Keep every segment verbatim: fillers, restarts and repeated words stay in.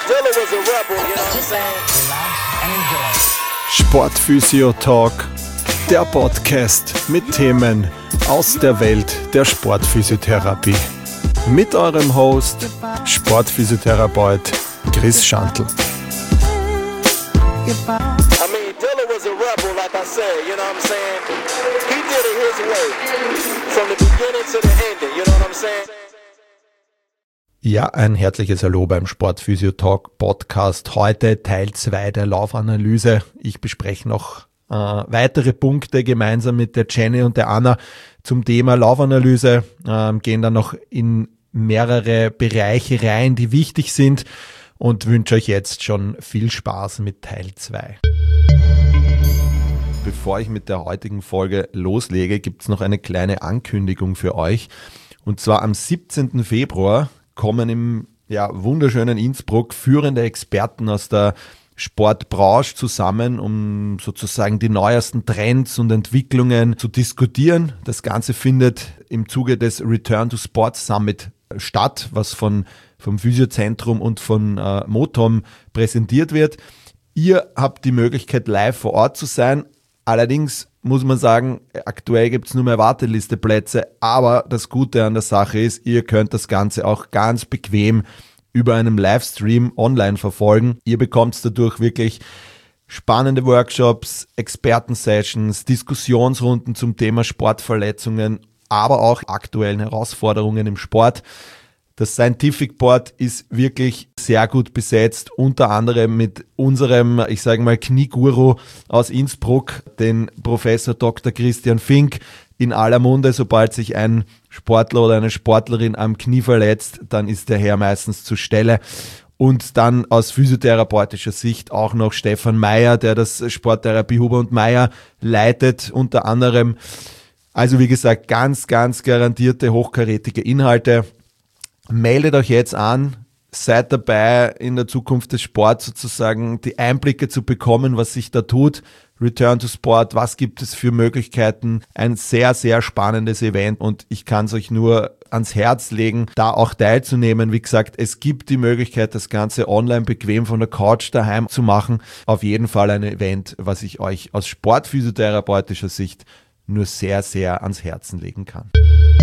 Sportphysio Talk, der Podcast mit Themen aus der Welt der Sportphysiotherapie. Mit eurem Host, Sportphysiotherapeut Chris Schantl. Ja, ein herzliches Hallo beim Sportphysio Talk Podcast. Heute Teil zwei der Laufanalyse. Ich bespreche noch äh, weitere Punkte gemeinsam mit der Jenny und der Anna zum Thema Laufanalyse. Ähm, gehen dann noch in mehrere Bereiche rein, die wichtig sind, und wünsche euch jetzt schon viel Spaß mit Teil zwei. Bevor ich mit der heutigen Folge loslege, gibt es noch eine kleine Ankündigung für euch. Und zwar am siebzehnten Februar kommen im ja, wunderschönen Innsbruck führende Experten aus der Sportbranche zusammen, um sozusagen die neuesten Trends und Entwicklungen zu diskutieren. Das Ganze findet im Zuge des Return to Sport Summit statt, was von, vom Physiozentrum und von äh, Motom präsentiert wird. Ihr habt die Möglichkeit, live vor Ort zu sein. Allerdings muss man sagen, aktuell gibt es nur mehr Wartelisteplätze, aber das Gute an der Sache ist, ihr könnt das Ganze auch ganz bequem über einen Livestream online verfolgen. Ihr bekommt dadurch wirklich spannende Workshops, Experten-Sessions, Diskussionsrunden zum Thema Sportverletzungen, aber auch aktuellen Herausforderungen im Sport. Das Scientific Board ist wirklich sehr gut besetzt, unter anderem mit unserem, ich sage mal, Knieguru aus Innsbruck, den Professor Doktor Christian Fink. In aller Munde, sobald sich ein Sportler oder eine Sportlerin am Knie verletzt, dann ist der Herr meistens zur Stelle. Und dann aus physiotherapeutischer Sicht auch noch Stefan Meyer, der das Sporttherapie Huber und Meyer leitet, unter anderem. Also wie gesagt, ganz, ganz garantierte, hochkarätige Inhalte. Meldet euch jetzt an, seid dabei, in der Zukunft des Sports sozusagen die Einblicke zu bekommen, was sich da tut. Return to Sport, was gibt es für Möglichkeiten? Ein sehr, sehr spannendes Event, und ich kann es euch nur ans Herz legen, da auch teilzunehmen. Wie gesagt, es gibt die Möglichkeit, das Ganze online bequem von der Couch daheim zu machen. Auf jeden Fall ein Event, was ich euch aus sportphysiotherapeutischer Sicht nur sehr, sehr ans Herzen legen kann.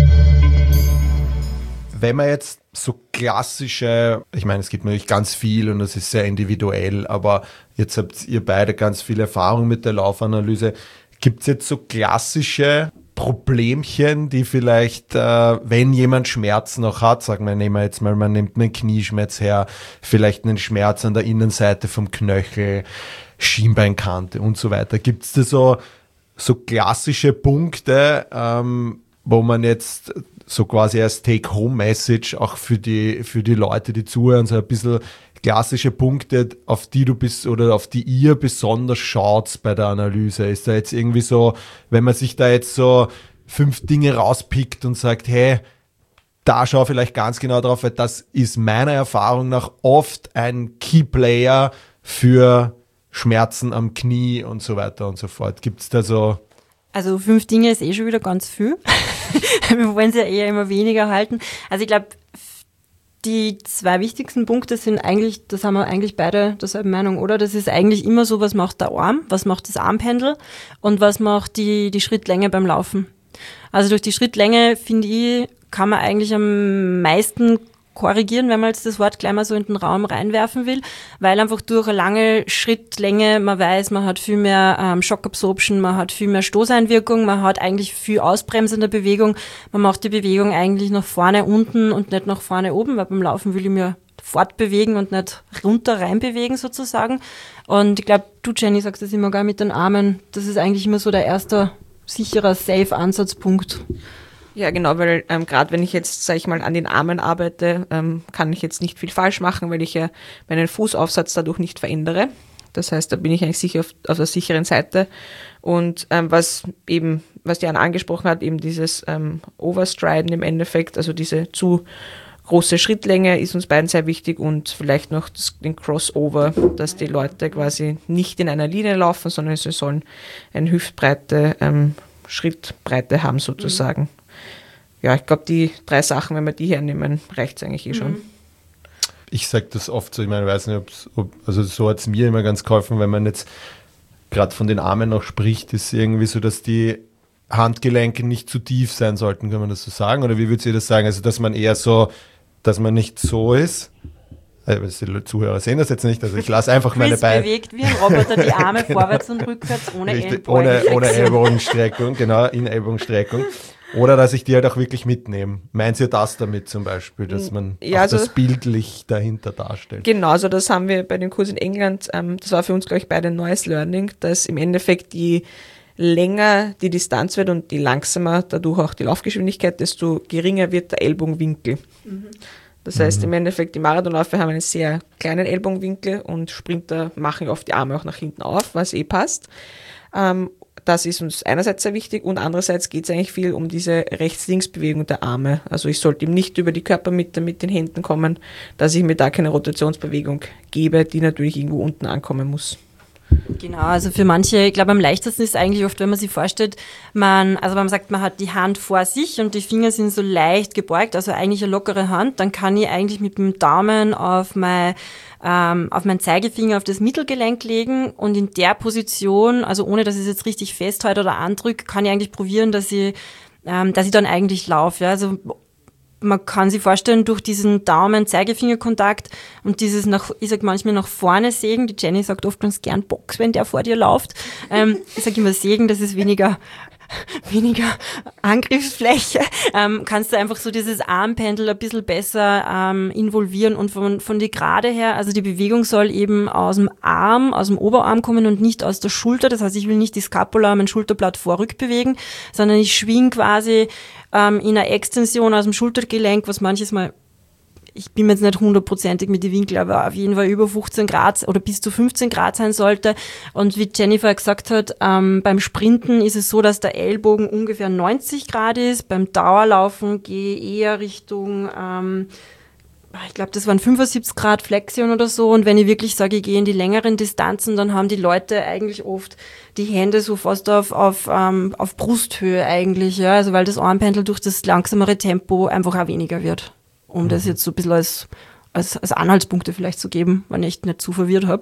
Wenn man jetzt so klassische, ich meine, es gibt natürlich ganz viel und das ist sehr individuell, aber jetzt habt ihr beide ganz viel Erfahrung mit der Laufanalyse. Gibt es jetzt so klassische Problemchen, die vielleicht, äh, wenn jemand Schmerzen noch hat, sagen wir, nehmen wir jetzt mal, man nimmt einen Knieschmerz her, vielleicht einen Schmerz an der Innenseite vom Knöchel, Schienbeinkante und so weiter. Gibt es da so, so klassische Punkte, ähm, wo man jetzt so quasi als Take-Home-Message auch für die, für die Leute, die zuhören, so ein bisschen klassische Punkte, auf die du bist oder auf die ihr besonders schaut bei der Analyse? Ist da jetzt irgendwie so, wenn man sich da jetzt so fünf Dinge rauspickt und sagt, hey, da schau vielleicht ganz genau drauf, weil das ist meiner Erfahrung nach oft ein Key-Player für Schmerzen am Knie und so weiter und so fort. Gibt es da so... Also fünf Dinge ist eh schon wieder ganz viel. Wir wollen es ja eher immer weniger halten. Also ich glaube, die zwei wichtigsten Punkte sind eigentlich, das haben wir eigentlich beide derselben Meinung, oder? Das ist eigentlich immer so, was macht der Arm, was macht das Armpendel und was macht die, die Schrittlänge beim Laufen. Also durch die Schrittlänge, finde ich, kann man eigentlich am meisten korrigieren, wenn man jetzt das Wort gleich mal so in den Raum reinwerfen will, weil einfach durch eine lange Schrittlänge man weiß, man hat viel mehr ähm, Shock Absorption, man hat viel mehr Stoßeinwirkung, man hat eigentlich viel ausbremsende Bewegung, man macht die Bewegung eigentlich nach vorne unten und nicht nach vorne oben, weil beim Laufen will ich mir fortbewegen und nicht runter reinbewegen sozusagen. Und ich glaube, du Jenny sagst das immer gar mit den Armen, das ist eigentlich immer so der erste sicherer Safe-Ansatzpunkt. Ja, genau, weil ähm, gerade wenn ich jetzt, sage ich mal, an den Armen arbeite, ähm, kann ich jetzt nicht viel falsch machen, weil ich ja meinen Fußaufsatz dadurch nicht verändere. Das heißt, da bin ich eigentlich sicher auf, auf der sicheren Seite. Und ähm, was eben, was Jan angesprochen hat, eben dieses ähm, Overstriden im Endeffekt, also diese zu große Schrittlänge ist uns beiden sehr wichtig, und vielleicht noch das, den Crossover, dass die Leute quasi nicht in einer Linie laufen, sondern sie sollen eine Hüftbreite, ähm, Schrittbreite haben sozusagen. Mhm. Ja, ich glaube, die drei Sachen, wenn wir die hernehmen, reicht es eigentlich eh schon. ich sage das oft so, ich meine, ich weiß nicht, ob's, ob, also so hat es mir immer ganz geholfen, wenn man jetzt gerade von den Armen noch spricht, ist irgendwie so, dass die Handgelenke nicht zu tief sein sollten, kann man das so sagen? Oder wie würdet ihr das sagen? Also, dass man eher so, dass man nicht so ist. Also, die Zuhörer sehen das jetzt nicht, also ich lasse einfach Chris meine Beine. bewegt wie ein Roboter die Arme vorwärts und rückwärts ohne Richtig, ohne, ohne Ellbogenflexion. Ellbogenstreckung, genau, in Ellbogenstreckung. Oder dass ich die halt auch wirklich mitnehme. Meint ihr das damit zum Beispiel, dass man Ja, auch also- das bildlich dahinter darstellt? Genau, also das haben wir bei dem Kurs in England, ähm, das war für uns, glaube ich, beide ein neues Learning, dass im Endeffekt je länger die Distanz wird und je langsamer dadurch auch die Laufgeschwindigkeit, desto geringer wird der Ellbogenwinkel. Das heißt, im Endeffekt, die Marathonläufer haben einen sehr kleinen Ellbogenwinkel und Sprinter machen oft die Arme auch nach hinten auf, was eh passt. Ähm, das ist uns einerseits sehr wichtig und andererseits geht es eigentlich viel um diese Rechts-Links-Bewegung der Arme. Also ich sollte ihm nicht über die Körpermitte mit den Händen kommen, dass ich mir da keine Rotationsbewegung gebe, die natürlich irgendwo unten ankommen muss. Genau, also für manche, ich glaube, am leichtesten ist eigentlich oft, wenn man sich vorstellt, man, also wenn man sagt, man hat die Hand vor sich und die Finger sind so leicht gebeugt, also eigentlich eine lockere Hand, dann kann ich eigentlich mit dem Daumen auf mein, ähm, auf meinen Zeigefinger auf das Mittelgelenk legen und in der Position, also ohne dass ich es jetzt richtig festhalte oder andrücke, kann ich eigentlich probieren, dass ich, ähm, dass ich dann eigentlich laufe. Ja? Also man kann sich vorstellen, durch diesen Daumen-Zeigefinger-Kontakt und dieses nach, ich sag manchmal nach vorne sägen, die Jenny sagt oft ganz gern Box, wenn der vor dir läuft. Ähm, ich sage immer sägen, das ist weniger, weniger Angriffsfläche. Ähm, kannst du einfach so dieses Armpendel ein bisschen besser ähm, involvieren und von, von die Gerade her, also die Bewegung soll eben aus dem Arm, aus dem Oberarm kommen und nicht aus der Schulter. Das heißt, ich will nicht die Scapula, mein Schulterblatt vor-rück bewegen, sondern ich schwing quasi ähm, in einer Extension aus dem Schultergelenk, was manches Mal, ich bin mir jetzt nicht hundertprozentig mit den Winkel, aber auf jeden Fall über fünfzehn Grad oder bis zu fünfzehn Grad sein sollte. Und wie Jennifer gesagt hat, ähm, beim Sprinten ist es so, dass der Ellbogen ungefähr neunzig Grad ist. Beim Dauerlaufen gehe ich eher Richtung, ähm, ich glaube, das waren fünfundsiebzig Grad Flexion oder so. Und wenn ich wirklich sage, ich gehe in die längeren Distanzen, dann haben die Leute eigentlich oft die Hände so fast auf, auf, ähm, auf Brusthöhe eigentlich, ja. Also weil das Armpendel durch das langsamere Tempo einfach auch weniger wird. Um mhm. das jetzt so ein bisschen als, als, als Anhaltspunkte vielleicht zu geben, wenn ich nicht zu verwirrt habe.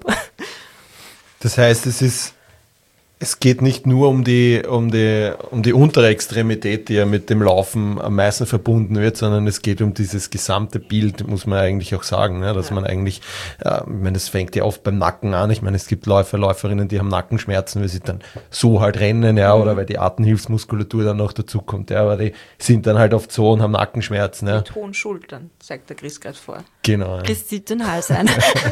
Das heißt, es ist, es geht nicht nur um die, um die, um die untere Extremität, die ja mit dem Laufen am meisten verbunden wird, sondern es geht um dieses gesamte Bild, muss man eigentlich auch sagen, ne? Dass ja. man eigentlich, äh, ich meine, es fängt ja oft beim Nacken an. Ich meine, es gibt Läufer, Läuferinnen, die haben Nackenschmerzen, weil sie dann so halt rennen, ja, mhm. oder weil die Atemhilfsmuskulatur dann noch dazu kommt, ja, aber die sind dann halt oft so und haben Nackenschmerzen, ja. Mit hohen Schultern, sagt der Chris gerade vor. Genau. Chris zieht den Hals ein.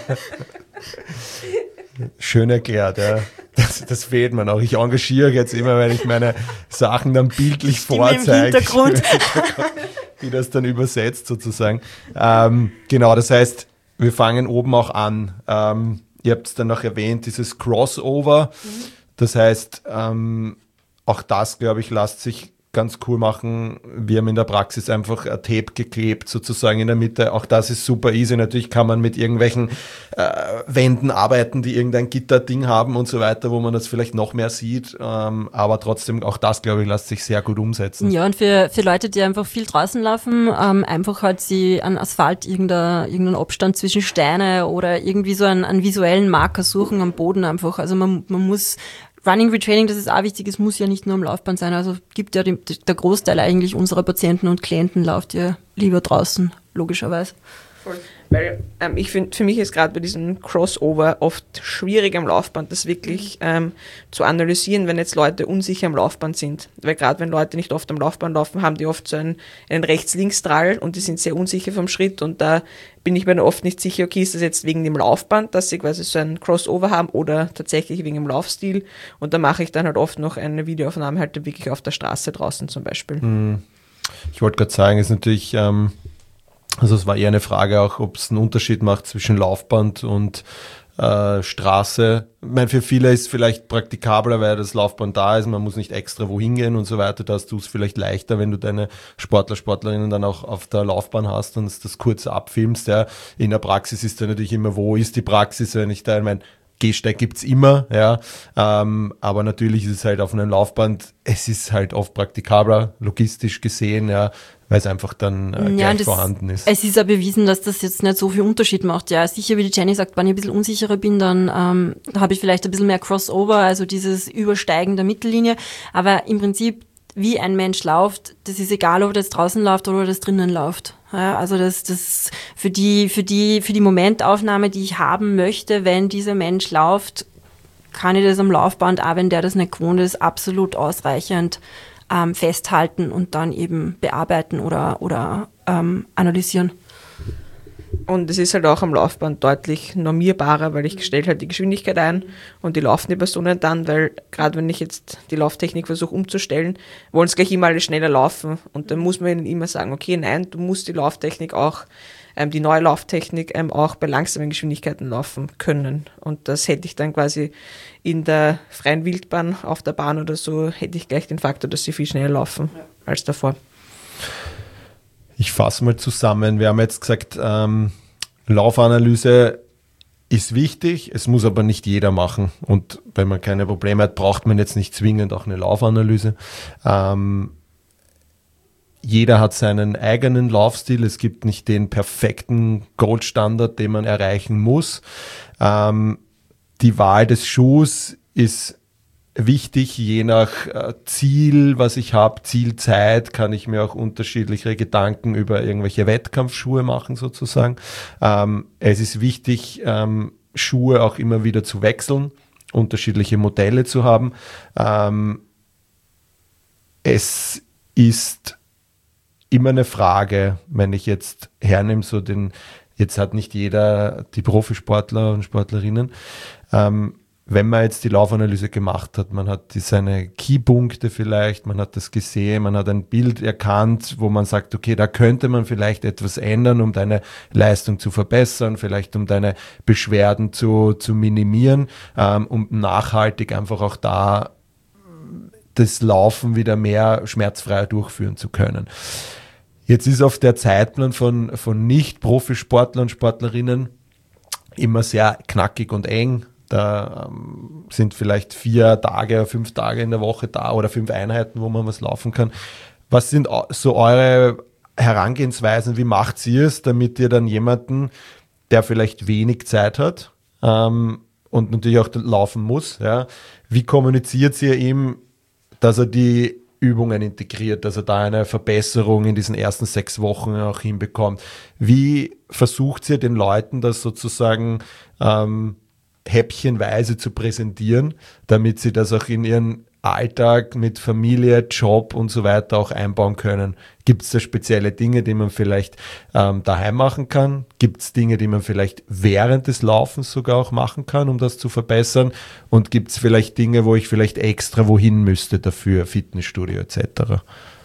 Schön erklärt, ja. Das, das fehlt mir noch. Ich engagiere jetzt immer, wenn ich meine Sachen dann bildlich vorzeige. Im Hintergrund. Wie das dann übersetzt sozusagen. Ähm, genau, das heißt, wir fangen oben auch an. Ähm, ihr habt es dann noch erwähnt, dieses Crossover. Mhm. Das heißt, ähm, auch das, glaube ich, lässt sich ganz cool machen. Wir haben in der Praxis einfach ein Tape geklebt, sozusagen in der Mitte. Auch das ist super easy. Natürlich kann man mit irgendwelchen äh, Wänden arbeiten, die irgendein Gitterding haben und so weiter, wo man das vielleicht noch mehr sieht. Ähm, aber trotzdem, auch das, glaube ich, lässt sich sehr gut umsetzen. Ja, und für, für Leute, die einfach viel draußen laufen, ähm, einfach halt sie an Asphalt irgendein, irgendeinen Abstand zwischen Steine oder irgendwie so einen, einen visuellen Marker suchen am Boden einfach. Also man, man muss Running Retraining, das ist auch wichtig, es muss ja nicht nur am Laufband sein, also gibt ja die, der Großteil eigentlich unserer Patienten und Klienten läuft ja lieber draußen, logischerweise. Voll. Weil ähm, ich finde, für mich ist gerade bei diesem Crossover oft schwierig am Laufband, das wirklich ähm, zu analysieren, wenn jetzt Leute unsicher am Laufband sind. Weil gerade wenn Leute nicht oft am Laufband laufen, haben die oft so einen, einen Rechts-Links-Drall und die sind sehr unsicher vom Schritt und da bin ich mir dann oft nicht sicher, okay, ist das jetzt wegen dem Laufband, dass sie quasi so ein Crossover haben oder tatsächlich wegen dem Laufstil und da mache ich dann halt oft noch eine Videoaufnahme halt wirklich auf der Straße draußen zum Beispiel. Ich wollte gerade sagen, ist natürlich... Ähm Also es war eher eine Frage auch, ob es einen Unterschied macht zwischen Laufband und äh, Straße. Ich meine, für viele ist es vielleicht praktikabler, weil das Laufband da ist, man muss nicht extra wohin gehen und so weiter. Da hast du es vielleicht leichter, wenn du deine Sportler, Sportlerinnen dann auch auf der Laufbahn hast und das kurz abfilmst. Ja. In der Praxis ist da natürlich immer, wo ist die Praxis, wenn ich da, ich meine, Gehsteig gibt's immer, ja, ähm, aber natürlich ist es halt auf einem Laufband, es ist halt oft praktikabler, logistisch gesehen, ja, weil es einfach dann äh, Ja, gleich das, vorhanden ist. Es ist ja bewiesen, dass das jetzt nicht so viel Unterschied macht. Ja, sicher, wie die Jenny sagt, wenn ich ein bisschen unsicherer bin, dann ähm, habe ich vielleicht ein bisschen mehr Crossover, also dieses Übersteigen der Mittellinie. Aber im Prinzip, wie ein Mensch läuft, das ist egal, ob das draußen läuft oder das drinnen läuft. Ja, also das, das für die, für die, für die Momentaufnahme, die ich haben möchte, wenn dieser Mensch läuft, kann ich das am Laufband, auch wenn der das nicht gewohnt ist, absolut ausreichend ähm, festhalten und dann eben bearbeiten oder, oder ähm, analysieren. Und es ist halt auch am Laufband deutlich normierbarer, weil ich stelle halt die Geschwindigkeit ein und die laufen die Personen dann, weil gerade wenn ich jetzt die Lauftechnik versuche umzustellen, wollen es gleich immer alle schneller laufen und dann muss man ihnen immer sagen, okay, nein, du musst die Lauftechnik auch, ähm, die neue Lauftechnik ähm, auch bei langsamen Geschwindigkeiten laufen können. Und das hätte ich dann quasi in der freien Wildbahn auf der Bahn oder so, hätte ich gleich den Faktor, dass sie viel schneller laufen ja. als davor. Ich fasse mal zusammen. Wir haben jetzt gesagt, ähm, Laufanalyse ist wichtig, es muss aber nicht jeder machen. Und wenn man keine Probleme hat, braucht man jetzt nicht zwingend auch eine Laufanalyse. Ähm, jeder hat seinen eigenen Laufstil. Es gibt nicht den perfekten Goldstandard, den man erreichen muss. Ähm, die Wahl des Schuhs ist wichtig, je nach äh, Ziel, was ich habe, Zielzeit, kann ich mir auch unterschiedliche Gedanken über irgendwelche Wettkampfschuhe machen sozusagen. Ähm, es ist wichtig, ähm, Schuhe auch immer wieder zu wechseln, unterschiedliche Modelle zu haben. Ähm, es ist immer eine Frage, wenn ich jetzt hernehme, so den, jetzt hat nicht jeder die Profisportler und Sportlerinnen, ähm, wenn man jetzt die Laufanalyse gemacht hat, man hat die, seine Keypunkte vielleicht, man hat das gesehen, man hat ein Bild erkannt, wo man sagt, okay, da könnte man vielleicht etwas ändern, um deine Leistung zu verbessern, vielleicht um deine Beschwerden zu, zu minimieren, ähm, um nachhaltig einfach auch da das Laufen wieder mehr schmerzfrei durchführen zu können. Jetzt ist auf der Zeitplan von, von Nicht-Profisportlern und Sportlerinnen immer sehr knackig und eng. Da ähm, sind vielleicht vier Tage, fünf Tage in der Woche da oder fünf Einheiten, wo man was laufen kann. Was sind so eure Herangehensweisen? Wie macht ihr es, damit ihr dann jemanden, der vielleicht wenig Zeit hat ähm, und natürlich auch laufen muss, ja, wie kommuniziert ihr ihm, dass er die Übungen integriert, dass er da eine Verbesserung in diesen ersten sechs Wochen auch hinbekommt? Wie versucht ihr den Leuten das sozusagen ähm, häppchenweise zu präsentieren, damit sie das auch in ihren Alltag mit Familie, Job und so weiter auch einbauen können? Gibt es da spezielle Dinge, die man vielleicht ähm, daheim machen kann? Gibt es Dinge, die man vielleicht während des Laufens sogar auch machen kann, um das zu verbessern? Und gibt es vielleicht Dinge, wo ich vielleicht extra wohin müsste dafür, Fitnessstudio et cetera?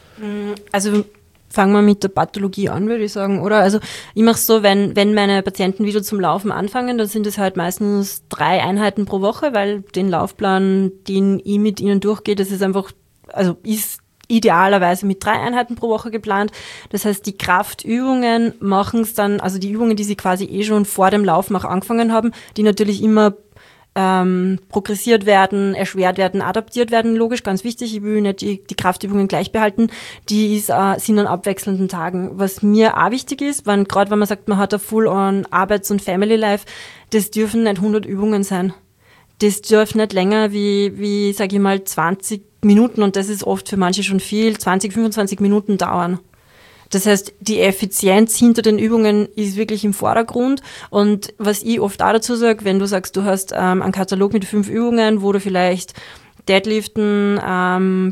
Also fangen wir mit der Pathologie an, würde ich sagen, oder? Also ich mache es so, wenn, wenn meine Patienten wieder zum Laufen anfangen, dann sind es halt meistens drei Einheiten pro Woche, weil den Laufplan, den ich mit ihnen durchgehe, das ist einfach, also ist idealerweise mit drei Einheiten pro Woche geplant. Das heißt, die Kraftübungen machen es dann, also die Übungen, die sie quasi eh schon vor dem Laufen auch angefangen haben, die natürlich immer Ähm, progressiert werden, erschwert werden, adaptiert werden, logisch, ganz wichtig. Ich will nicht die, die Kraftübungen gleich behalten. Die ist, äh, sind an abwechselnden Tagen. Was mir auch wichtig ist, wenn, gerade wenn man sagt, man hat ein Full-on Arbeits- und Family-Life, das dürfen nicht hundert Übungen sein. Das dürfen nicht länger wie, wie sage ich mal, zwanzig Minuten, und das ist oft für manche schon viel, zwanzig, fünfundzwanzig Minuten dauern. Das heißt, die Effizienz hinter den Übungen ist wirklich im Vordergrund. Und was ich oft auch dazu sage, wenn du sagst, du hast ähm, einen Katalog mit fünf Übungen, wo du vielleicht Deadliften, ähm,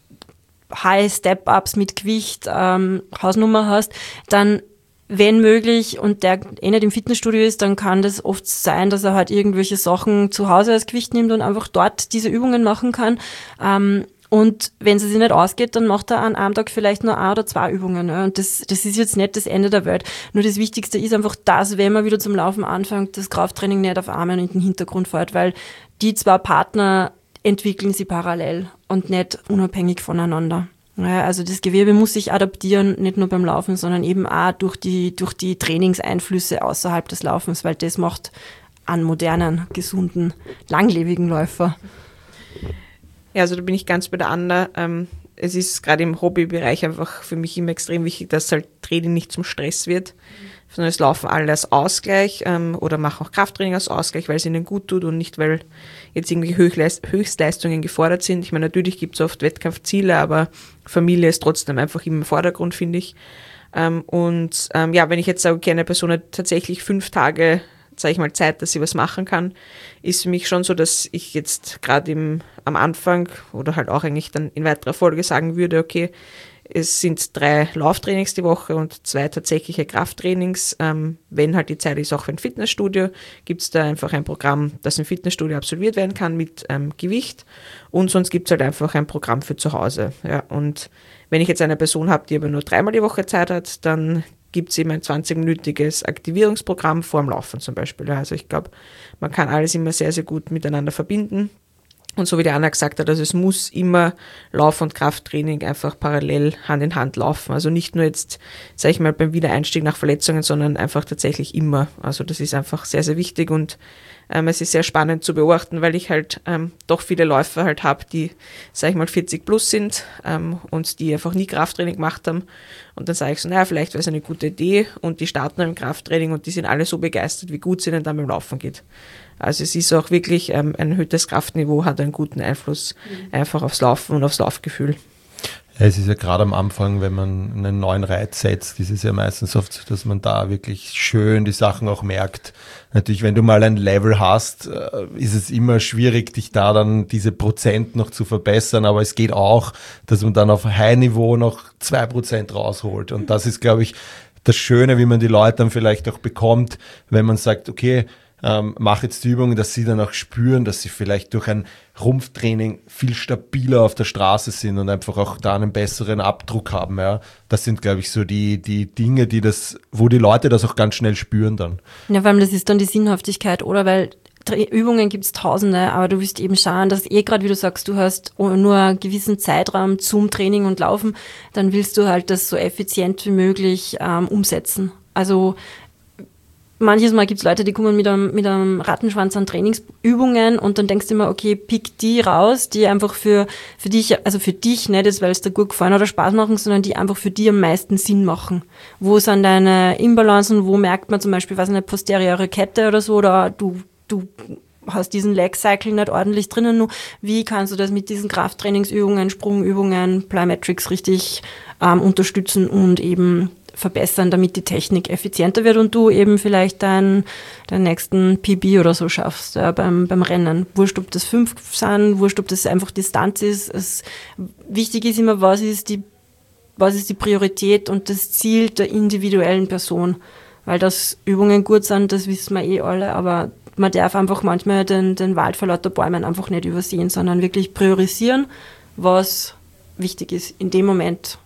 High Step-Ups mit Gewicht, ähm, Hausnummer hast, dann, wenn möglich, und der eh nicht im Fitnessstudio ist, dann kann das oft sein, dass er halt irgendwelche Sachen zu Hause als Gewicht nimmt und einfach dort diese Übungen machen kann. Ähm, Und wenn es sich nicht ausgeht, dann macht er an einem Tag vielleicht nur ein oder zwei Übungen. Ja. Und das, das ist jetzt nicht das Ende der Welt. Nur das Wichtigste ist einfach, dass, wenn man wieder zum Laufen anfängt, das Krafttraining nicht auf Armen in den Hintergrund fällt, weil die zwei Partner entwickeln sie parallel und nicht unabhängig voneinander. Ja, also das Gewebe muss sich adaptieren, nicht nur beim Laufen, sondern eben auch durch die, durch die Trainingseinflüsse außerhalb des Laufens, weil das macht einen modernen, gesunden, langlebigen Läufer. Ja, also da bin ich ganz bei der Anna. Ähm, es ist gerade im Hobbybereich einfach für mich immer extrem wichtig, dass halt Training nicht zum Stress wird, sondern es laufen alle als Ausgleich ähm, oder machen auch Krafttraining als Ausgleich, weil es ihnen gut tut und nicht, weil jetzt irgendwie Höchstleist- Höchstleistungen gefordert sind. Ich meine, natürlich gibt es oft Wettkampfziele, aber Familie ist trotzdem einfach immer im Vordergrund, finde ich. Ähm, und ähm, ja, wenn ich jetzt sage, okay, eine Person hat tatsächlich fünf Tage, sage ich mal, Zeit, dass sie was machen kann, ist für mich schon so, dass ich jetzt gerade im am Anfang oder halt auch eigentlich dann in weiterer Folge sagen würde, okay, es sind drei Lauftrainings die Woche und zwei tatsächliche Krafttrainings. Ähm, wenn halt die Zeit ist, auch für ein Fitnessstudio, gibt es da einfach ein Programm, das im Fitnessstudio absolviert werden kann mit ähm, Gewicht. Und sonst gibt es halt einfach ein Programm für zu Hause. Ja, und wenn ich jetzt eine Person habe, die aber nur dreimal die Woche Zeit hat, dann gibt es eben ein zwanzigminütiges Aktivierungsprogramm vorm Laufen zum Beispiel. Also ich glaube, man kann alles immer sehr, sehr gut miteinander verbinden. Und so wie die Anna gesagt hat, also es muss immer Lauf- und Krafttraining einfach parallel Hand in Hand laufen. Also nicht nur jetzt, sage ich mal, beim Wiedereinstieg nach Verletzungen, sondern einfach tatsächlich immer. Also das ist einfach sehr, sehr wichtig und ähm, es ist sehr spannend zu beobachten, weil ich halt ähm, doch viele Läufer halt habe, die, sage ich mal, vierzig plus sind ähm, und die einfach nie Krafttraining gemacht haben. Und dann sage ich so, naja, vielleicht wäre es eine gute Idee und die starten im Krafttraining und die sind alle so begeistert, wie gut es ihnen dann beim Laufen geht. Also es ist auch wirklich ähm, ein erhöhtes Kraftniveau, hat einen guten Einfluss mhm. einfach aufs Laufen und aufs Laufgefühl. Ja, es ist ja gerade am Anfang, wenn man einen neuen Reiz setzt, ist es ja meistens oft so, dass man da wirklich schön die Sachen auch merkt. Natürlich, wenn du mal ein Level hast, ist es immer schwierig, dich da dann diese Prozent noch zu verbessern, aber es geht auch, dass man dann auf High-Niveau noch zwei Prozent rausholt. Und das ist, glaube ich, das Schöne, wie man die Leute dann vielleicht auch bekommt, wenn man sagt, okay, Ähm, mach jetzt die Übung, dass sie dann auch spüren, dass sie vielleicht durch ein Rumpftraining viel stabiler auf der Straße sind und einfach auch da einen besseren Abdruck haben. Ja. Das sind, glaube ich, so die, die Dinge, die das, wo die Leute das auch ganz schnell spüren dann. Ja, vor allem das ist dann die Sinnhaftigkeit, oder? Weil Übungen gibt es tausende, aber du wirst eben schauen, dass eh gerade, wie du sagst, du hast nur einen gewissen Zeitraum zum Training und Laufen, dann willst du halt das so effizient wie möglich ähm, umsetzen. Also manches Mal gibt es Leute, die kommen mit einem, mit einem Rattenschwanz an Trainingsübungen und dann denkst du immer, okay, pick die raus, die einfach für, für dich, also für dich, nicht jetzt, weil es dir gut gefallen oder Spaß machen, sondern die einfach für dich am meisten Sinn machen. Wo sind deine Imbalancen, wo merkt man zum Beispiel, was eine posteriore Kette oder so, oder du, du hast diesen Leg Cycle nicht ordentlich drinnen, nur wie kannst du das mit diesen Krafttrainingsübungen, Sprungübungen, Plyometrics richtig ähm, unterstützen und eben verbessern, damit die Technik effizienter wird und du eben vielleicht deinen dein nächsten P B oder so schaffst ja, beim, beim Rennen. Wurscht, ob das fünf sind, wurscht, ob das einfach Distanz ist. Es, wichtig ist immer, was ist, die, was ist die Priorität und das Ziel der individuellen Person. Weil dass Übungen gut sind, das wissen wir eh alle, aber man darf einfach manchmal den, den Wald vor lauter Bäumen einfach nicht übersehen, sondern wirklich priorisieren, was wichtig ist in dem Moment.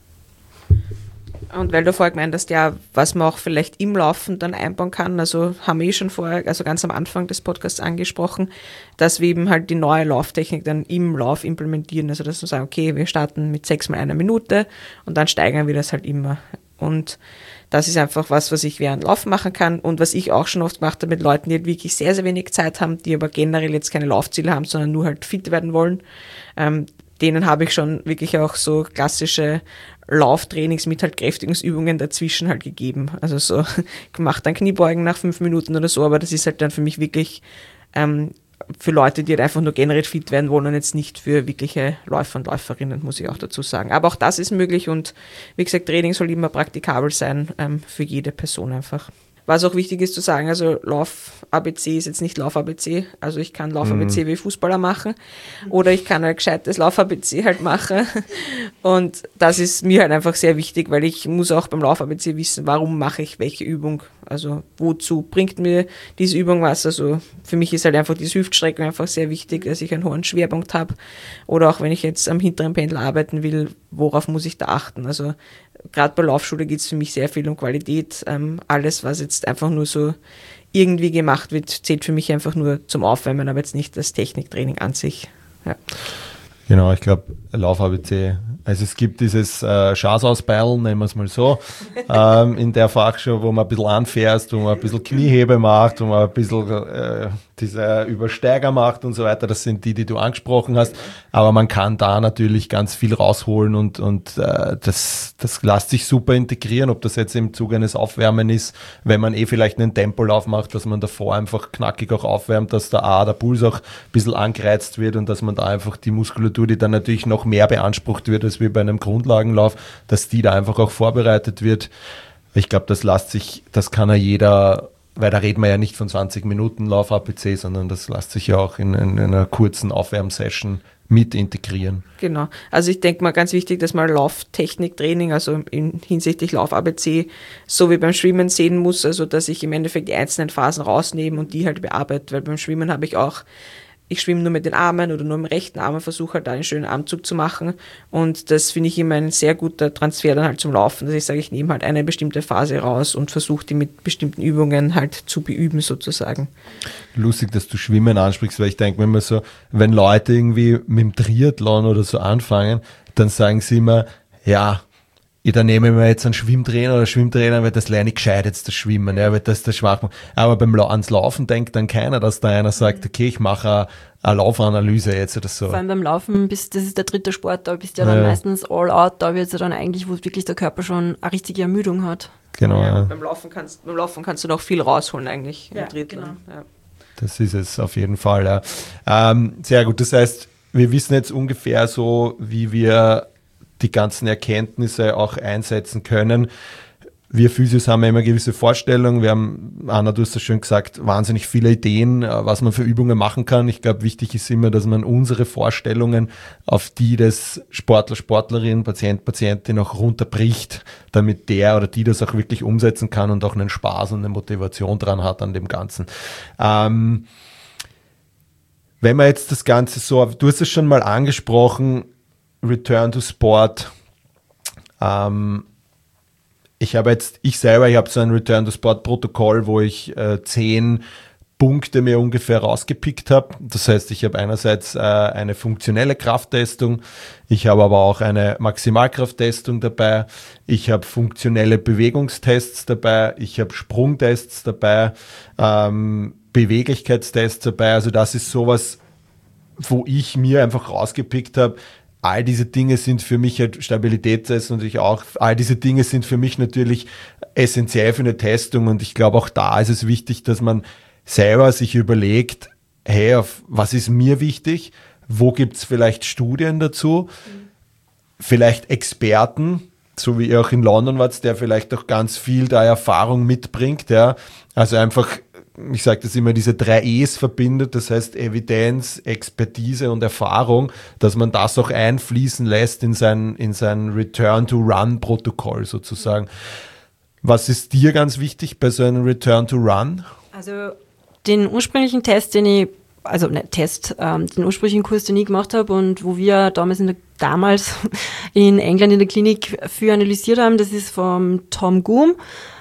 Und weil du vorher gemeint hast, ja, was man auch vielleicht im Laufen dann einbauen kann, also haben wir eh schon vorher, also ganz am Anfang des Podcasts angesprochen, dass wir eben halt die neue Lauftechnik dann im Lauf implementieren, also dass wir sagen, okay, wir starten mit sechs mal einer Minute und dann steigern wir das halt immer. Und das ist einfach was, was ich während Laufen machen kann und was ich auch schon oft gemacht habe mit Leuten, die halt wirklich sehr, sehr wenig Zeit haben, die aber generell jetzt keine Laufziele haben, sondern nur halt fit werden wollen. Ähm, denen habe ich schon wirklich auch so klassische Lauftrainings mit halt Kräftigungsübungen dazwischen halt gegeben. Also so gemacht dann Kniebeugen nach fünf Minuten oder so, aber das ist halt dann für mich wirklich ähm, für Leute, die halt einfach nur generell fit werden wollen und jetzt nicht für wirkliche Läufer und Läuferinnen, muss ich auch dazu sagen. Aber auch das ist möglich und wie gesagt, Training soll immer praktikabel sein ähm, für jede Person einfach. Was auch wichtig ist zu sagen, also Lauf-A B C ist jetzt nicht Lauf-A B C, also ich kann Lauf-A B C wie Fußballer machen oder ich kann ein gescheites Lauf-A B C halt machen und das ist mir halt einfach sehr wichtig, weil ich muss auch beim Lauf-A B C wissen, warum mache ich welche Übung, also wozu bringt mir diese Übung was, also für mich ist halt einfach diese Hüftstreckung einfach sehr wichtig, dass ich einen hohen Schwerpunkt habe oder auch wenn ich jetzt am hinteren Pendel arbeiten will, worauf muss ich da achten, also gerade bei Laufschule geht es für mich sehr viel um Qualität. Ähm, alles, was jetzt einfach nur so irgendwie gemacht wird, zählt für mich einfach nur zum Aufwärmen, aber jetzt nicht das Techniktraining an sich. Ja. Genau, ich glaube, Lauf-A B C, also es gibt dieses äh, Schasausbeilen, nennen wir es mal so, ähm, in der Fachschule, wo man ein bisschen anfährst, wo man ein bisschen Kniehebe macht, wo man ein bisschen äh, dieser Übersteiger macht und so weiter, das sind die, die du angesprochen hast. Aber man kann da natürlich ganz viel rausholen und, und äh, das, das lässt sich super integrieren, ob das jetzt im Zuge eines Aufwärmen ist, wenn man eh vielleicht einen Tempolauf macht, dass man davor einfach knackig auch aufwärmt, dass der A, der Puls auch ein bisschen angereizt wird und dass man da einfach die Muskulatur, die dann natürlich noch mehr beansprucht wird als wie bei einem Grundlagenlauf, dass die da einfach auch vorbereitet wird. Ich glaube, das lässt sich, das kann ja jeder, weil da reden wir ja nicht von zwanzig Minuten Lauf-A P C, sondern das lässt sich ja auch in, in einer kurzen Aufwärmsession mit integrieren. Genau. Also ich denke mal ganz wichtig, dass man Lauftechniktraining, also in, hinsichtlich Lauf-A B C, so wie beim Schwimmen sehen muss, also dass ich im Endeffekt die einzelnen Phasen rausnehme und die halt bearbeite, weil beim Schwimmen habe ich auch, ich schwimme nur mit den Armen oder nur im rechten Arm und versuche halt da einen schönen Armzug zu machen und das finde ich immer ein sehr guter Transfer dann halt zum Laufen, dass ich sage, ich nehme halt eine bestimmte Phase raus und versuche die mit bestimmten Übungen halt zu beüben sozusagen. Lustig, dass du Schwimmen ansprichst, weil ich denke, wenn man so, wenn Leute irgendwie mit dem Triathlon oder so anfangen, dann sagen sie immer, ja, ich, da nehme ich mir jetzt einen Schwimmtrainer oder Schwimmtrainer, weil das lerne ich gescheit jetzt das Schwimmen, ja, weil das das schwach macht. Aber beim La- ans Laufen denkt dann keiner, dass da einer sagt, okay, ich mache eine, eine Laufanalyse jetzt oder so. Vor allem beim Laufen, bist, das ist der dritte Sport, da bist du ja dann Ja. meistens all out, da wird es ja dann eigentlich, wo wirklich der Körper schon eine richtige Ermüdung hat. Genau, Ja, ja. beim, Laufen kannst, beim Laufen kannst du noch viel rausholen eigentlich. Ja, im Triathlon. genau. Ja. Das ist es auf jeden Fall, ja. Ähm, sehr gut, das heißt, wir wissen jetzt ungefähr so, wie wir die ganzen Erkenntnisse auch einsetzen können. Wir Physios haben ja immer gewisse Vorstellungen. Wir haben, Anna, du hast das schön gesagt, wahnsinnig viele Ideen, was man für Übungen machen kann. Ich glaube, wichtig ist immer, dass man unsere Vorstellungen auf die des Sportler, Sportlerin, Patient, Patientin auch runterbricht, damit der oder die das auch wirklich umsetzen kann und auch einen Spaß und eine Motivation dran hat an dem Ganzen. Ähm, wenn man jetzt das Ganze so, du hast es schon mal angesprochen, Return to Sport. Ähm, ich habe jetzt, ich selber, ich habe so ein Return to Sport Protokoll, wo ich äh, zehn Punkte mir ungefähr rausgepickt habe. Das heißt, ich habe einerseits äh, eine funktionelle Krafttestung, ich habe aber auch eine Maximalkrafttestung dabei, ich habe funktionelle Bewegungstests dabei, ich habe Sprungtests dabei, ähm, Beweglichkeitstests dabei. Also das ist sowas, wo ich mir einfach rausgepickt habe, all diese Dinge sind für mich halt Stabilitätstests natürlich auch, all diese Dinge sind für mich natürlich essentiell für eine Testung und ich glaube auch da ist es wichtig, dass man selber sich überlegt, hey, auf was ist mir wichtig, wo gibt es vielleicht Studien dazu, mhm. vielleicht Experten, so wie ihr auch in London wart, der vielleicht auch ganz viel da Erfahrung mitbringt, ja, also einfach, ich sage das immer, diese drei E's verbindet, das heißt Evidenz, Expertise und Erfahrung, dass man das auch einfließen lässt in sein, in sein Return-to-Run-Protokoll sozusagen. Was ist dir ganz wichtig bei so einem Return-to-Run? Also den ursprünglichen Test, den ich, also nicht Test, ähm, den ursprünglichen Kurs, den ich gemacht habe und wo wir damals in der, damals in England in der Klinik für analysiert haben, das ist vom Tom Goom.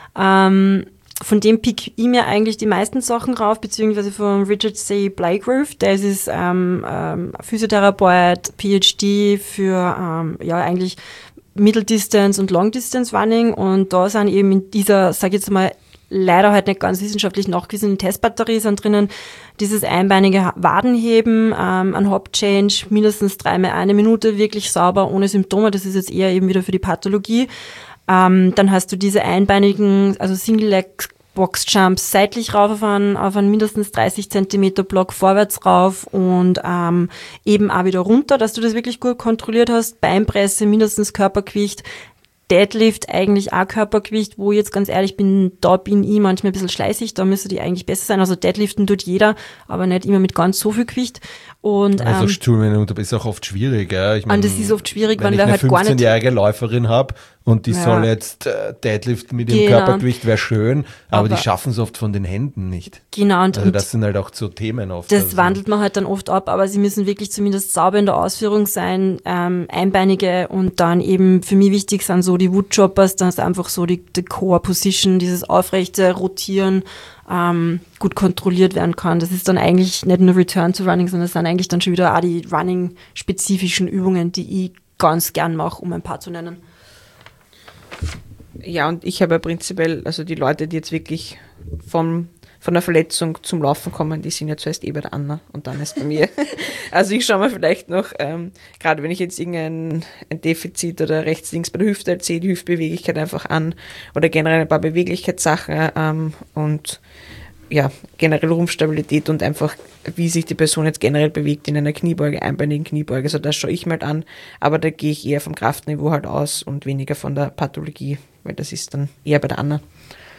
Ähm, Von dem pick ich mir eigentlich die meisten Sachen rauf, beziehungsweise von Richard C. Blygrove. Der ist ähm, ähm, Physiotherapeut, P H D für ähm, ja eigentlich Middle Distance und Long Distance Running und da sind eben in dieser, sag ich jetzt mal, leider halt nicht ganz wissenschaftlich nachgewiesene Testbatterie sind drinnen dieses einbeinige Wadenheben, ähm, ein Hop Change, mindestens dreimal eine Minute, wirklich sauber, ohne Symptome. Das ist jetzt eher eben wieder für die Pathologie. Ähm, dann hast du diese einbeinigen, also Single-Leg-Box-Jumps seitlich rauf auf einen, auf einen mindestens dreißig Zentimeter Block vorwärts rauf und ähm, eben auch wieder runter, dass du das wirklich gut kontrolliert hast. Beinpresse, mindestens Körpergewicht. Deadlift eigentlich auch Körpergewicht, wo ich jetzt ganz ehrlich bin, da bin ich manchmal ein bisschen schleißig, da müsste die eigentlich besser sein. Also Deadliften tut jeder, aber nicht immer mit ganz so viel Gewicht. Und, also ähm, Entschuldigung, das ist auch oft schwierig. Ja. Ich mein, und das ist oft schwierig, wenn ich wir eine halt gar nicht... fünfzehnjährige Läuferin habe und die Ja. soll jetzt äh, Deadlift mit ihrem Genau. Körpergewicht, wäre schön, aber, Aber- die schaffen es oft von den Händen nicht. Genau, und, Also und das sind halt auch so Themen oft. das also. wandelt man halt dann oft ab, aber sie müssen wirklich zumindest sauber in der Ausführung sein, ähm, einbeinige und dann eben für mich wichtig sind so die Woodchoppers, dann ist einfach so die, die Core-Position, dieses aufrechte Rotieren, ähm, gut kontrolliert werden kann. Das ist dann eigentlich nicht nur Return to Running, sondern das sind eigentlich dann schon wieder auch die Running-spezifischen Übungen, die ich ganz gern mache, um ein paar zu nennen. Ja, und ich habe ja prinzipiell, also die Leute, die jetzt wirklich vom von der Verletzung zum Laufen kommen, die sind ja zuerst eh bei der Anna und dann erst bei mir. Also ich schaue mir vielleicht noch, ähm, gerade wenn ich jetzt irgendein ein Defizit oder rechts, links bei der Hüfte sehe, die Hüftbeweglichkeit einfach an oder generell ein paar Beweglichkeitssachen ähm, und ja, generell Rumpfstabilität und einfach, wie sich die Person jetzt generell bewegt in einer Kniebeuge, einbeinigen Kniebeuge. Also das schaue ich mal an, aber da gehe ich eher vom Kraftniveau halt aus und weniger von der Pathologie, weil das ist dann eher bei der Anna.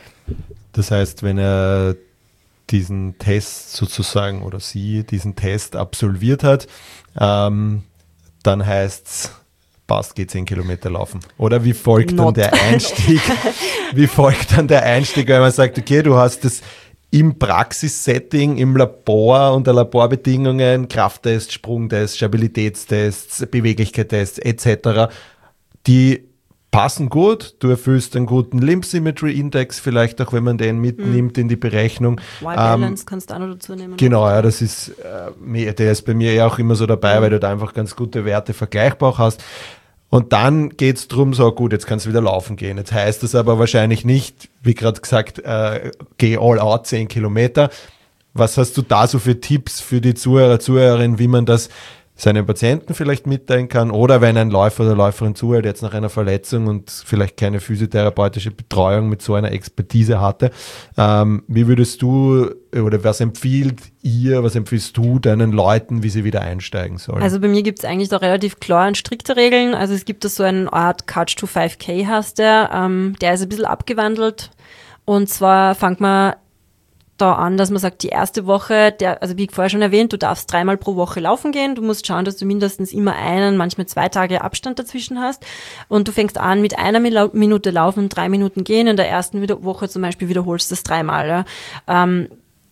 Das heißt, wenn er diesen Test sozusagen oder sie diesen Test absolviert hat, ähm, dann heißt es, passt, geht zehn Kilometer laufen. Oder wie folgt Not. dann der Einstieg? Wie folgt dann der Einstieg, wenn man sagt, okay, du hast das im Praxissetting, im Labor, unter Laborbedingungen, Krafttests, Sprungtests, Stabilitätstests, Beweglichkeitstests et cetera, die passen gut, du erfüllst einen guten Limb Symmetry Index, vielleicht auch, wenn man den mitnimmt mhm. in die Berechnung. Wall Balance ähm, kannst du auch noch dazu nehmen. Genau, ja, das ist, äh, der ist bei mir ja auch immer so dabei, mhm. weil du da einfach ganz gute Werte vergleichbar hast. Und dann geht es darum, so gut, jetzt kannst du wieder laufen gehen. Jetzt heißt das aber wahrscheinlich nicht, wie gerade gesagt, äh, geh all out zehn Kilometer. Was hast du da so für Tipps für die Zuhörer, Zuhörerinnen, wie man das seinen Patienten vielleicht mitteilen kann? Oder wenn ein Läufer oder Läuferin zuhört, jetzt nach einer Verletzung und vielleicht keine physiotherapeutische Betreuung mit so einer Expertise hatte, ähm, wie würdest du oder was empfiehlt ihr, was empfiehlst du deinen Leuten, wie sie wieder einsteigen sollen? Also bei mir gibt es eigentlich da relativ klar und strikte Regeln. Also es gibt da so eine Art Couch to five K heißt der, ähm, der ist ein bisschen abgewandelt. Und zwar fängt man da an, dass man sagt, die erste Woche, der, also wie vorher schon erwähnt, du darfst dreimal pro Woche laufen gehen, du musst schauen, dass du mindestens immer einen, manchmal zwei Tage Abstand dazwischen hast und du fängst an mit einer Minute laufen, drei Minuten gehen, in der ersten Woche zum Beispiel wiederholst du das dreimal. Ja. Ähm,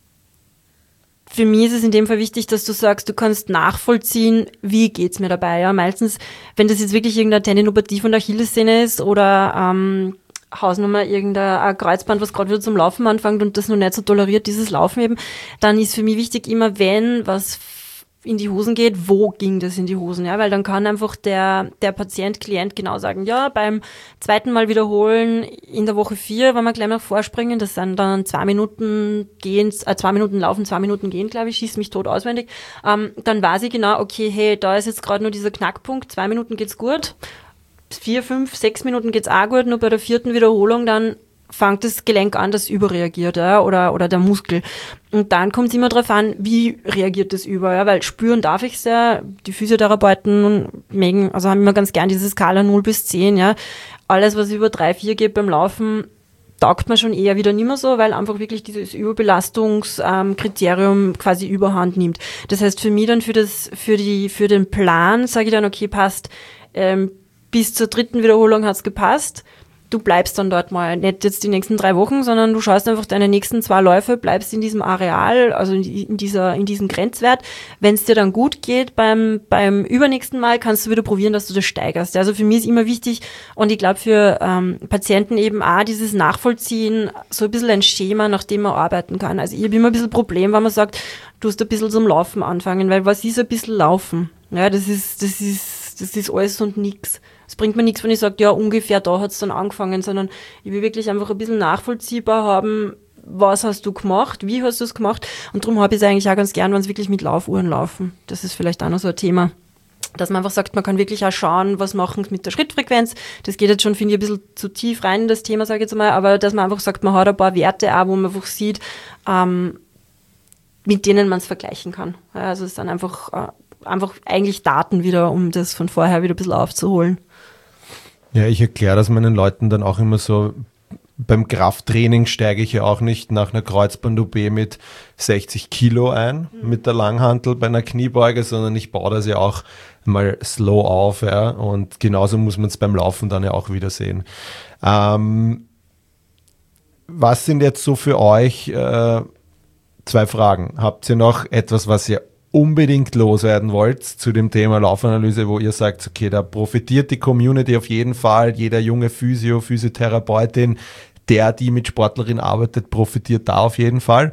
für mich ist es in dem Fall wichtig, dass du sagst, du kannst nachvollziehen, wie geht's mir dabei. Ja. Meistens, wenn das jetzt wirklich irgendeine Tendinopathie von der Achillessehne ist oder ähm, Hausnummer, irgendein Kreuzband, was gerade wieder zum Laufen anfängt und das noch nicht so toleriert, dieses Laufen eben, dann ist für mich wichtig immer, wenn was in die Hosen geht, wo ging das in die Hosen, ja, weil dann kann einfach der, der Patient, Klient genau sagen, ja, beim zweiten Mal wiederholen in der Woche vier, wenn wir gleich mal vorspringen, das sind dann zwei Minuten gehen, äh, zwei Minuten laufen, zwei Minuten gehen, glaube ich, schießt mich tot auswendig, ähm, dann weiß ich genau, okay, hey, da ist jetzt gerade nur dieser Knackpunkt, zwei Minuten geht's gut, vier, fünf, sechs Minuten geht's auch gut, nur bei der vierten Wiederholung dann fängt das Gelenk an, das überreagiert, ja, oder, oder der Muskel. Und dann kommt es immer darauf an, wie reagiert das über, ja, weil spüren darf ich es ja, die Physiotherapeuten mögen, also haben immer ganz gern diese Skala null bis zehn, ja. Alles, was über drei, vier geht beim Laufen, taugt man schon eher wieder nicht mehr so, weil einfach wirklich dieses Überbelastungskriterium ähm, quasi überhand nimmt. Das heißt, für mich dann für das, für die, für den Plan sage ich dann, okay, passt, ähm, bis zur dritten Wiederholung hat's gepasst. Du bleibst dann dort mal, nicht jetzt die nächsten drei Wochen, sondern du schaust einfach deine nächsten zwei Läufe, bleibst in diesem Areal, also in dieser, in diesem Grenzwert. Wenn es dir dann gut geht beim, beim übernächsten Mal, kannst du wieder probieren, dass du das steigerst. Also für mich ist immer wichtig und ich glaube für ähm, Patienten eben auch dieses Nachvollziehen, so ein bisschen ein Schema, nach dem man arbeiten kann. Also ich habe immer ein bisschen Problem, wenn man sagt, du musst ein bisschen zum Laufen anfangen, weil was ist ein bisschen Laufen? Ja, das ist, das ist, das ist alles und nix. Es bringt mir nichts, wenn ich sage, ja, ungefähr da hat's dann angefangen, sondern ich will wirklich einfach ein bisschen nachvollziehbar haben, was hast du gemacht, wie hast du es gemacht und darum habe ich es eigentlich auch ganz gern, wenn es wirklich mit Laufuhren laufen. Das ist vielleicht auch noch so ein Thema, dass man einfach sagt, man kann wirklich auch schauen, was machen mit der Schrittfrequenz. Das geht jetzt schon, finde ich, ein bisschen zu tief rein in das Thema, sage ich jetzt mal, aber dass man einfach sagt, man hat ein paar Werte auch, wo man einfach sieht, ähm, mit denen man es vergleichen kann. Also es sind einfach, äh, einfach eigentlich Daten wieder, um das von vorher wieder ein bisschen aufzuholen. Ja, ich erkläre das meinen Leuten dann auch immer so, beim Krafttraining steige ich ja auch nicht nach einer Kreuzband-O P mit sechzig Kilo ein, mhm. mit der Langhantel bei einer Kniebeuge, sondern ich baue das ja auch mal slow auf, ja, und genauso muss man es beim Laufen dann ja auch wieder sehen. Ähm, was sind jetzt so für euch äh, zwei Fragen? Habt ihr noch etwas, was ihr unbedingt loswerden wollt zu dem Thema Laufanalyse, wo ihr sagt, okay, da profitiert die Community auf jeden Fall, jeder junge Physio, Physiotherapeutin, der, die mit Sportlerinnen arbeitet, profitiert da auf jeden Fall.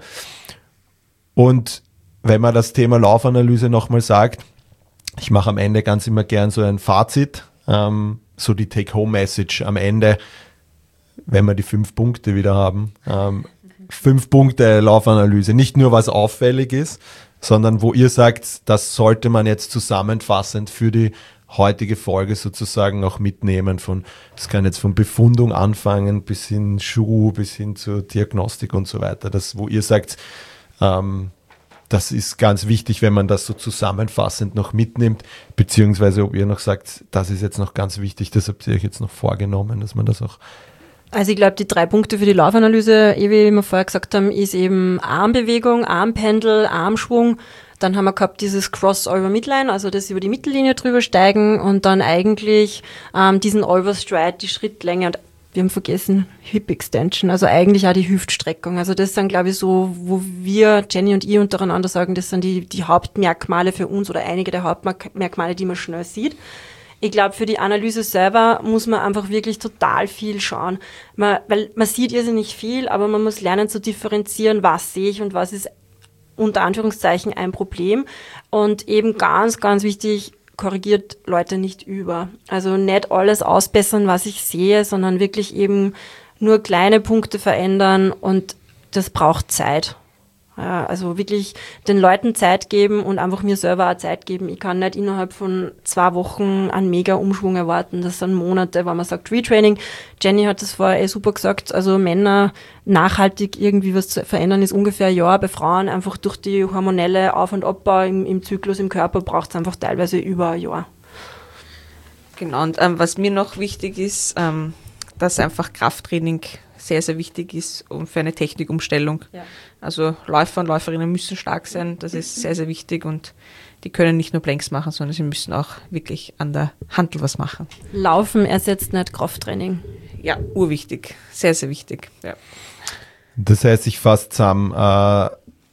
Und wenn man das Thema Laufanalyse nochmal sagt, ich mache am Ende ganz immer gern so ein Fazit, ähm, so die Take-Home-Message am Ende, wenn wir die fünf Punkte wieder haben. Ähm, fünf Punkte Laufanalyse. Nicht nur, was auffällig ist, sondern wo ihr sagt, das sollte man jetzt zusammenfassend für die heutige Folge sozusagen auch mitnehmen. Von, das kann jetzt von Befundung anfangen bis hin Schuh, bis hin zur Diagnostik und so weiter. Das, wo ihr sagt, ähm, das ist ganz wichtig, wenn man das so zusammenfassend noch mitnimmt, beziehungsweise ob ihr noch sagt, das ist jetzt noch ganz wichtig, das habt ihr euch jetzt noch vorgenommen, dass man das auch... Also ich glaube, die drei Punkte für die Laufanalyse, wie wir vorher gesagt haben, ist eben Armbewegung, Armpendel, Armschwung. Dann haben wir gehabt dieses Cross-Over Midline, also das über die Mittellinie drüber steigen und dann eigentlich ähm, diesen Overstride, die Schrittlänge und wir haben vergessen, Hip Extension, also eigentlich auch die Hüftstreckung. Also das sind, glaube ich, so, wo wir, Jenny und ich, untereinander sagen, das sind die, die Hauptmerkmale für uns oder einige der Hauptmerkmale, die man schnell sieht. Ich glaube, für die Analyse selber muss man einfach wirklich total viel schauen. Man, weil man sieht irrsinnig viel, aber man muss lernen zu differenzieren, was sehe ich und was ist unter Anführungszeichen ein Problem. Und eben ganz, ganz wichtig, korrigiert Leute nicht über. Also nicht alles ausbessern, was ich sehe, sondern wirklich eben nur kleine Punkte verändern und das braucht Zeit. Ja, also wirklich den Leuten Zeit geben und einfach mir selber auch Zeit geben. Ich kann nicht innerhalb von zwei Wochen einen Mega-Umschwung erwarten. Das sind Monate, weil man sagt Retraining. Jenny hat das vorher eh super gesagt. Also Männer nachhaltig irgendwie was zu verändern ist ungefähr ein Jahr. Bei Frauen einfach durch die hormonelle Auf- und Abbau im, im Zyklus im Körper braucht es einfach teilweise über ein Jahr. Genau, und ähm, was mir noch wichtig ist, ähm, dass einfach Krafttraining sehr, sehr wichtig ist um für eine Technikumstellung. Ja. Also Läufer und Läuferinnen müssen stark sein, das ist sehr, sehr wichtig und die können nicht nur Planks machen, sondern sie müssen auch wirklich an der Hantel was machen. Laufen ersetzt nicht Krafttraining. Ja, urwichtig, sehr, sehr wichtig. Ja. Das heißt, ich fasse zusammen, äh,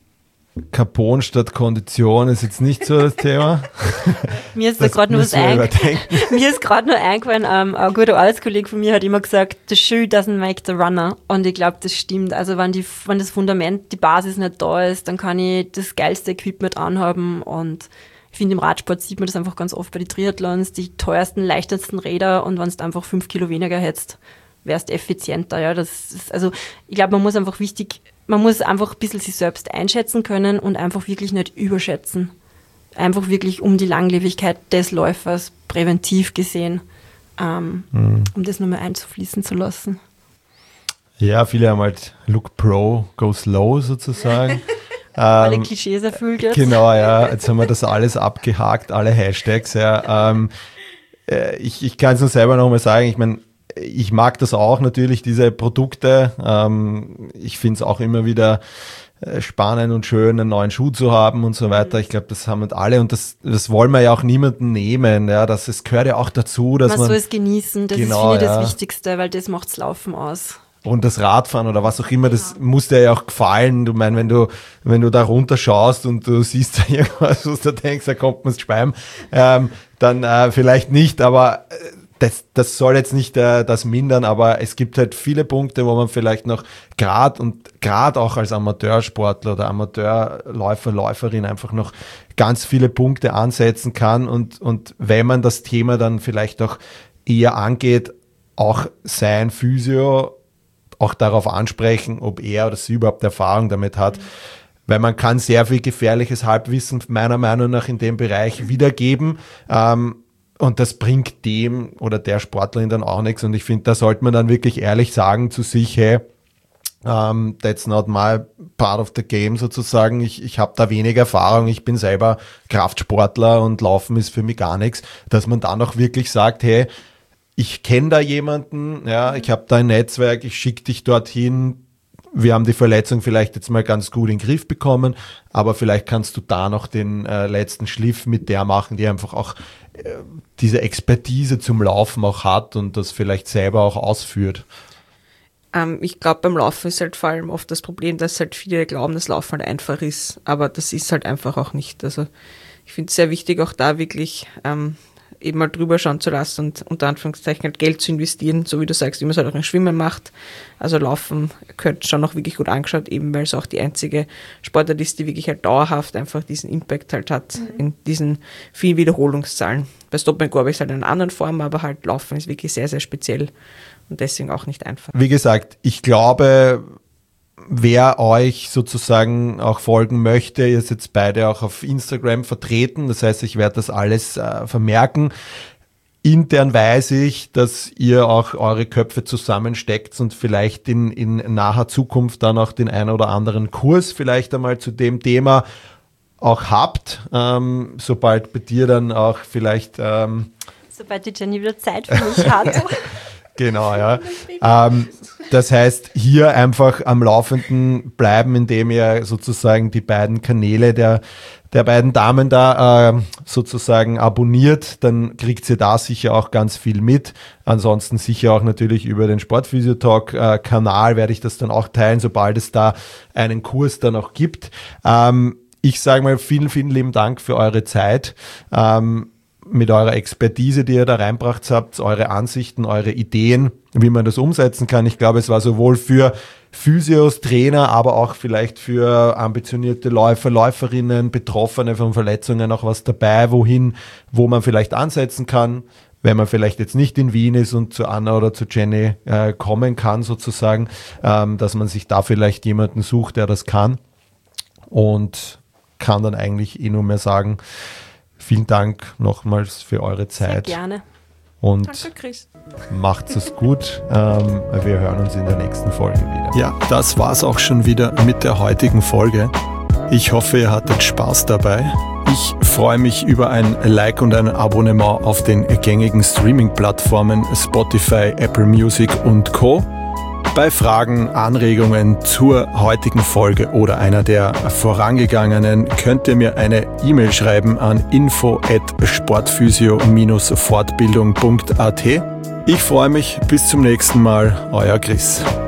Carbon statt Kondition ist jetzt nicht so das Thema. Mir ist da gerade nur was eingefallen. Mir ist gerade nur eingefallen, ähm, ein guter Arbeitskollege von mir hat immer gesagt, the shoe doesn't make the runner. Und ich glaube, das stimmt. Also wenn, die, wenn das Fundament, die Basis nicht da ist, dann kann ich das geilste Equipment anhaben. Und ich finde, im Radsport sieht man das einfach ganz oft bei den Triathlons, die teuersten, leichtesten Räder und wenn du einfach fünf Kilo weniger hättest, wärst effizienter. Ja, das ist, also ich glaube, man muss einfach wichtig, man muss einfach ein bisschen sich selbst einschätzen können und einfach wirklich nicht überschätzen. Einfach wirklich um die Langlebigkeit des Läufers präventiv gesehen, ähm, mhm. um das nochmal einzufließen zu lassen. Ja, viele haben halt Look Pro, Go Slow sozusagen. Alle ähm, Klischees erfüllt jetzt. Genau, ja, jetzt haben wir das alles abgehakt, alle Hashtags. Ja. Ähm, äh, ich ich kann es nur selber nochmal sagen, ich meine, ich mag das auch natürlich, diese Produkte. Ähm, ich finde es auch immer wieder äh, spannend und schön, einen neuen Schuh zu haben und so weiter. Ich glaube, das haben wir alle und das, das wollen wir ja auch niemandem nehmen. Ja, das, das gehört ja auch dazu, dass man... Man soll es genießen, das genau, ist, finde ich, ja. das Wichtigste, weil das macht's Laufen aus. Und das Radfahren oder was auch immer, das ja. muss dir ja auch gefallen. Du meinst, wenn du, wenn du da runter schaust und du siehst da irgendwas, was du denkst, da kommt man ins Schweim, ähm, dann äh, vielleicht nicht, aber... Äh, Das, das soll jetzt nicht äh, das mindern, aber es gibt halt viele Punkte, wo man vielleicht noch gerade und gerade auch als Amateursportler oder Amateurläufer, Läuferin einfach noch ganz viele Punkte ansetzen kann und, und wenn man das Thema dann vielleicht auch eher angeht, auch sein Physio auch darauf ansprechen, ob er oder sie überhaupt Erfahrung damit hat. Mhm. Weil man kann sehr viel gefährliches Halbwissen meiner Meinung nach in dem Bereich wiedergeben. Ähm, Und das bringt dem oder der Sportlerin dann auch nichts. Und ich finde, da sollte man dann wirklich ehrlich sagen zu sich, hey, um, that's not my part of the game sozusagen. Ich, ich habe da wenig Erfahrung. Ich bin selber Kraftsportler und Laufen ist für mich gar nichts. Dass man dann auch wirklich sagt, hey, ich kenne da jemanden, ja, ich habe da ein Netzwerk, ich schicke dich dorthin. Wir haben die Verletzung vielleicht jetzt mal ganz gut in den Griff bekommen, aber vielleicht kannst du da noch den äh, letzten Schliff mit der machen, die einfach auch äh, diese Expertise zum Laufen auch hat und das vielleicht selber auch ausführt. Ähm, ich glaube, beim Laufen ist halt vor allem oft das Problem, dass halt viele glauben, dass Laufen halt einfach ist, aber das ist halt einfach auch nicht. Also ich finde es sehr wichtig, auch da wirklich ähm, eben mal drüber schauen zu lassen und unter Anführungszeichen halt Geld zu investieren, so wie du sagst, wie man es halt auch im Schwimmen macht. Also Laufen gehört schon noch wirklich gut angeschaut, eben weil es auch die einzige Sportart ist, die wirklich halt dauerhaft einfach diesen Impact halt hat, mhm. in diesen vielen Wiederholungszahlen. Bei Stop and Go habe ich es halt in einer anderen Form, aber halt Laufen ist wirklich sehr, sehr speziell und deswegen auch nicht einfach. Wie gesagt, ich glaube, wer euch sozusagen auch folgen möchte, ihr seid beide auch auf Instagram vertreten, das heißt, ich werde das alles äh, vermerken. Intern weiß ich, dass ihr auch eure Köpfe zusammensteckt und vielleicht in, in naher Zukunft dann auch den einen oder anderen Kurs vielleicht einmal zu dem Thema auch habt, ähm, sobald bei dir dann auch vielleicht... Ähm, sobald die Jenny wieder Zeit für mich hat. Genau, ja. Ähm, das heißt, hier einfach am Laufenden bleiben, indem ihr sozusagen die beiden Kanäle der, der beiden Damen da äh, sozusagen abonniert, dann kriegt ihr da sicher auch ganz viel mit. Ansonsten sicher auch natürlich über den Sportphysiotalk-Kanal werde ich das dann auch teilen, sobald es da einen Kurs dann auch gibt. Ähm, ich sage mal vielen, vielen lieben Dank für eure Zeit. Ähm, mit eurer Expertise, die ihr da reinbracht habt, eure Ansichten, eure Ideen, wie man das umsetzen kann. Ich glaube, es war sowohl für Physios, Trainer, aber auch vielleicht für ambitionierte Läufer, Läuferinnen, Betroffene von Verletzungen auch was dabei, wohin, wo man vielleicht ansetzen kann, wenn man vielleicht jetzt nicht in Wien ist und zu Anna oder zu Jenny äh, kommen kann sozusagen, ähm, dass man sich da vielleicht jemanden sucht, der das kann, und kann dann eigentlich eh nur mehr sagen, vielen Dank nochmals für eure Zeit. Sehr gerne. Und Danke, Chris. Macht's es gut. Ähm, wir hören uns in der nächsten Folge wieder. Ja, das war's auch schon wieder mit der heutigen Folge. Ich hoffe, ihr hattet Spaß dabei. Ich freue mich über ein Like und ein Abonnement auf den gängigen Streaming-Plattformen Spotify, Apple Music und Co. Bei Fragen, Anregungen zur heutigen Folge oder einer der vorangegangenen könnt ihr mir eine E-Mail schreiben an info at sportphysio Bindestrich fortbildung punkt at. Ich freue mich, bis zum nächsten Mal, euer Chris.